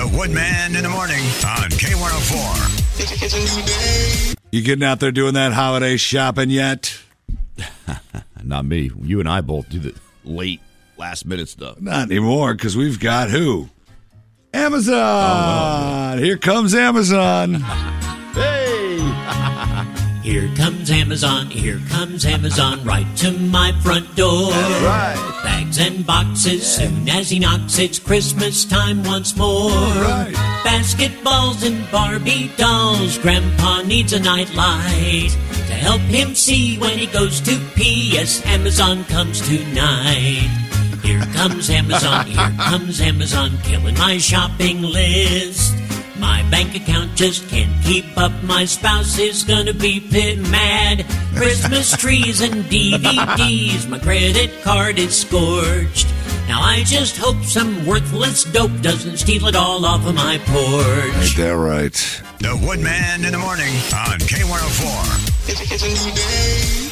The Woodman in the Morning on K104. It's a new day. You getting out there doing that holiday shopping yet? Not me. You and I both do the late, last-minute stuff. Not anymore, because we've got who? Amazon! Oh, well. Here comes Amazon. Hey! Here comes Amazon, right to my front door. That's right. Bags and boxes, soon as he knocks, it's Christmas time once more. Right. Basketballs and Barbie dolls, Grandpa needs a nightlight to help him see when he goes to pee. Yes, Amazon comes tonight. Here comes Amazon, killing my shopping list. My bank account just can't keep up. My spouse is gonna be mad. Christmas trees and DVDs. My credit card is scorched. Now I just hope some worthless dope doesn't steal it all off of my porch. Ain't that right? The Woodman in the Morning on K104. It's a new day.